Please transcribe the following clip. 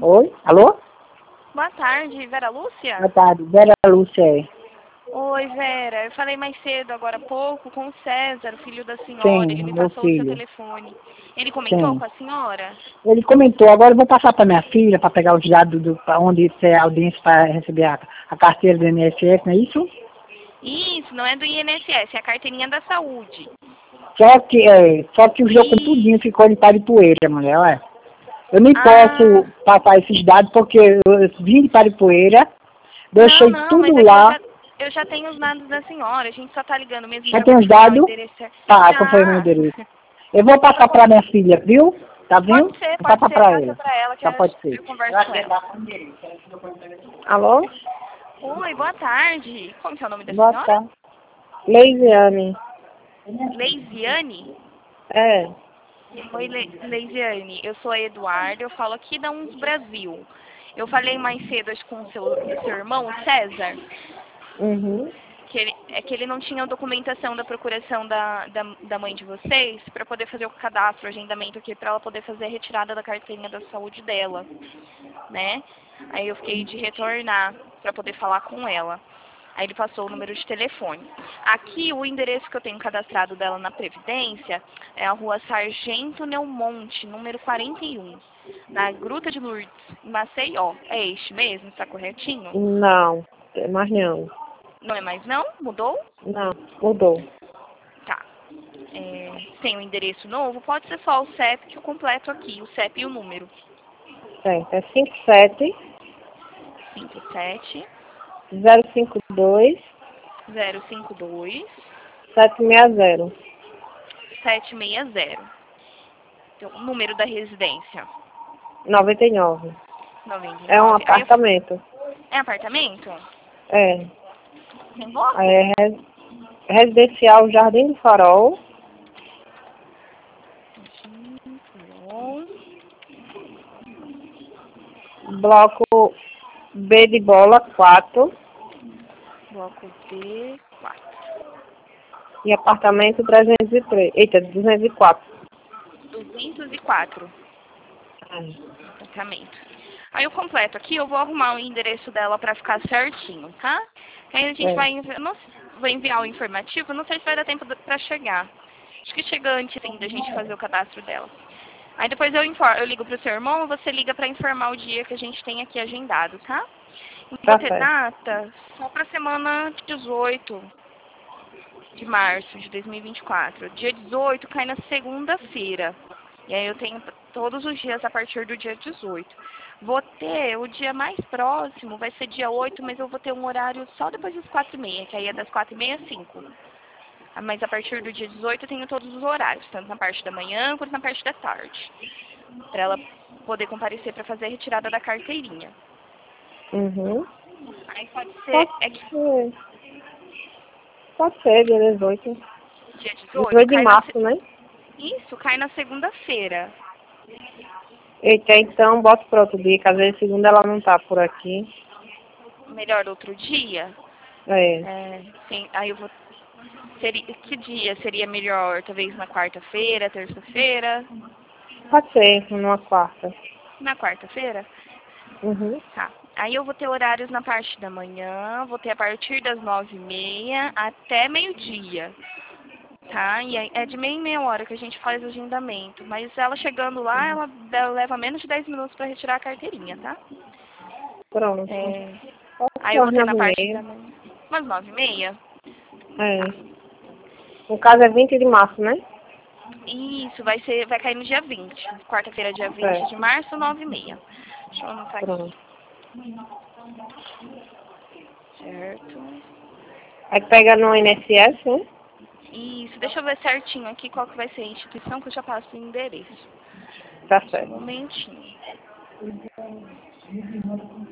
Oi? Alô? Boa tarde, Vera Lúcia? Boa tarde. Vera Lúcia. Oi, Vera. Eu falei mais cedo, agora há pouco, com o César, o filho da senhora. Sim, Ele me meu passou o seu filho. telefone. Ele comentou Sim. com a senhora? Ele comentou, agora eu vou passar para minha filha para pegar os dados para onde é a audiência para receber a carteira do INSS, não é isso? Isso, não é do INSS, é a carteirinha da saúde. Só que os documentos E... tudinho ficou de pá de poeira, mulher, olha. Eu nem Ah, posso passar esses dados porque eu vim de pá de poeira, não, deixei não, mas tudo é que lá, eu já tenho os dados da senhora. A gente só tá ligando mesmo já pra tem os confirmar o dados, endereço. tá, confirmei o Já. endereço. Eu vou Só passar para com... minha filha, viu? Tá vendo? Vou Pode passar ser, para passa ela. pra ela que Já pode ser. eu converso com ela. Alô? Oi, boa tarde. Como que é o nome da Boa senhora? tarde. Leisiane. Leisiane? É. Oi, Leisiane. Eu sou a Eduarda, eu falo aqui da Uns Brasil. Eu falei mais cedo acho, com o seu irmão, o César, Uhum. que ele não tinha a documentação da procuração da mãe de vocês para poder fazer o cadastro, o agendamento aqui, para ela poder fazer a retirada da carteirinha da saúde dela, né? Aí eu fiquei de retornar para poder falar com ela. Aí ele passou o número de telefone. Aqui, o endereço que eu tenho cadastrado dela na Previdência é a rua Sargento Neumonte, número 41, na Gruta de Lourdes, em Maceió. É este mesmo? Está corretinho? Não. É mais não. Não é mais não? Mudou? Não. Mudou. Tá. Tem um endereço novo? Pode ser só o CEP que eu completo aqui, o CEP e o número. Certo. É 57 57 052 052 760. 760. Então, o número da residência. 99. É um 99. apartamento. É apartamento? É. Tem bloco? É residencial Jardim do Farol. Bom. Bloco B de bola 4. Bloco B, 4. E apartamento 303. Eita, 204. 204. É. Apartamento. Aí eu completo aqui, eu vou arrumar o endereço dela pra ficar certinho, tá? Aí a gente vai vou enviar o informativo, não sei se vai dar tempo pra chegar. Acho que chega antes ainda da gente fazer o cadastro dela. Aí depois eu ligo pro seu irmão, você liga pra informar o dia que a gente tem aqui agendado, tá? Vou Tá ter certo. data só pra semana 18 de março de 2024. Dia 18 cai na segunda-feira. E aí eu tenho todos os dias a partir do dia 18. Vou ter o dia mais próximo, vai ser dia 8, mas eu vou ter um horário só depois das 4h30, que aí é das 4h30 às 5. Mas a partir do dia 18 eu tenho todos os horários, tanto na parte da manhã quanto na parte da tarde. Para ela poder comparecer para fazer a retirada da carteirinha. Uhum. Aí pode ser. Pode ser. Pode ser, dia 18. Dia 18 18 de cai março, né? Isso, cai na segunda-feira. Eita, então bota para outro dia, que às vezes segunda ela não tá por aqui. Melhor outro dia? É. Sim, aí eu vou. Que dia seria melhor? Talvez na quarta-feira, terça-feira? Pode ser, numa quarta. Na quarta-feira? Uhum. Tá. Aí eu vou ter horários na parte da manhã, vou ter a partir das 9h30 até meio-dia. Tá? E aí é de meia em meia hora que a gente faz o agendamento. Mas ela chegando lá, ela leva menos de 10 minutos para retirar a carteirinha, tá? Pronto. Pode Aí ser eu às vou ter na parte 9h30. da manhã. Umas 9h30? Tá. É. No caso é 20 de março, né? Isso, vai cair no dia 20. Quarta-feira, dia 20 de Certo. março, 9h30. Deixa eu anotar aqui. Pronto. Certo. Aí pega no INSS, né? Isso, deixa eu ver certinho aqui qual que vai ser a instituição que eu já passo o endereço. Tá Só um certo. momentinho.